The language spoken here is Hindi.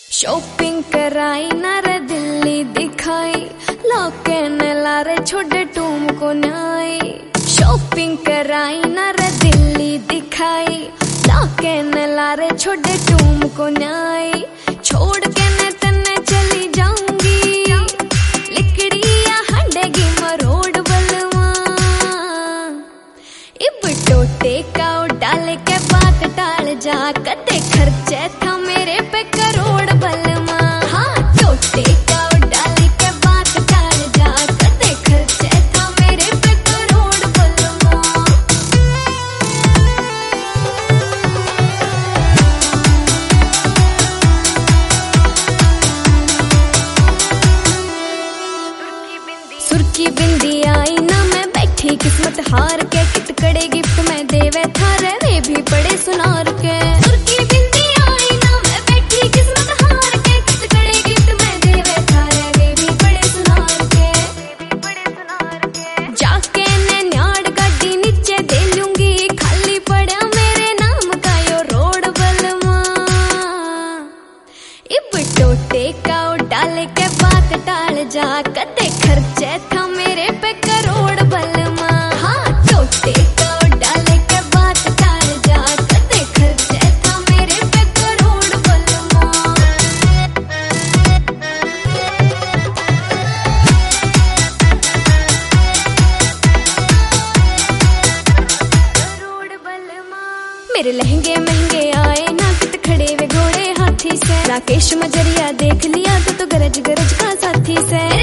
शॉपिंग कराई ना रे दिल्ली दिखाई, लाके ने लारे छोड़े टूम को न्याय। शॉपिंग कराई ना रे दिल्ली दिखाई, लाके ने लारे छोड़े टूम को न्याय। छोड़ के ने तन्ने चली जाऊंगी, लिकड़िया हंडेगी मरोड़ बलवा। इब टोटे का डाले के बात टाल जा, कदे खर्चे था मेरे पे करोड़ बलमा। हाँ टोटे का डाले के बात टाल जा, कदे खर्चे था मेरे पे करोड़ बलमा। सुर्खी बिंदी आई ना मैं बैठी किस्मत हार के, कितकड़े गिफ्ट में देवे थारे वे भी पड़े सुनार के। सुर्खी बिंदी आई ना मैं बैठी किस्मत हार के, कितकड़े गिफ्ट में देवे थारे वे भी पड़े सुनार के। जाके ने न्याड़ गाड़ी नीचे दे लूंगी, खाली पड़ा मेरे नाम का यो रोड बलमा। इब टोटे का डाले के बात टाल जा, कदे खर्चे था मेरे पे करोड़ बलमा। हाँ टोटे का डाले के बात टाल जा, कदे खर्चे था मेरे पे करोड़ बलमा। करोड़ बलमा। मेरे लहंगे महंगे आए ना, कित खड़े वे घोड़े हाथी से। राकेश मजरिया देख लिया तो गरज गरज का साथी से।